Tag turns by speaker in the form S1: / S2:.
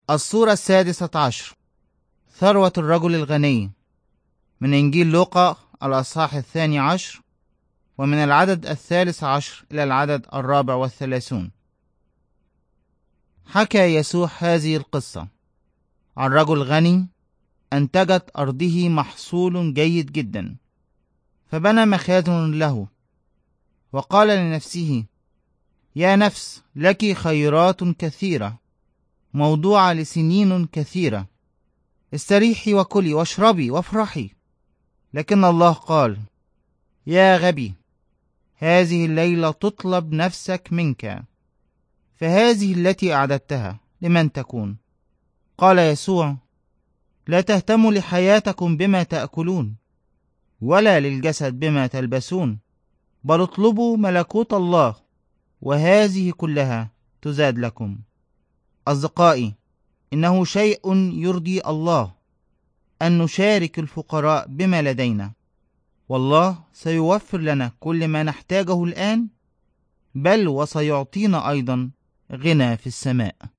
S1: الصورة 16. ثروة الرجل الغني، من إنجيل لوقا الأصحاح 12 ومن العدد 13 إلى العدد 34. حكى يسوع هذه القصة عن رجل غني أنتجت أرضه محصول جيد جدا، فبنى مخازن له، وقال لنفسه: يا نفس، لك خيرات كثيرة موضوعة لسنين كثيرة، استريحي وكلي واشربي وافرحي. لكن الله قال: يا غبي، هذه الليلة تطلب نفسك منك، فهذه التي أعددتها لمن تكون؟ قال يسوع: لا تهتموا لحياتكم بما تأكلون، ولا للجسد بما تلبسون، بل اطلبوا ملكوت الله، وهذه كلها تزاد لكم. أصدقائي، إنه شيء يرضي الله أن نشارك الفقراء بما لدينا، والله سيوفر لنا كل ما نحتاجه الآن، بل وسيعطينا أيضا غنى في السماء.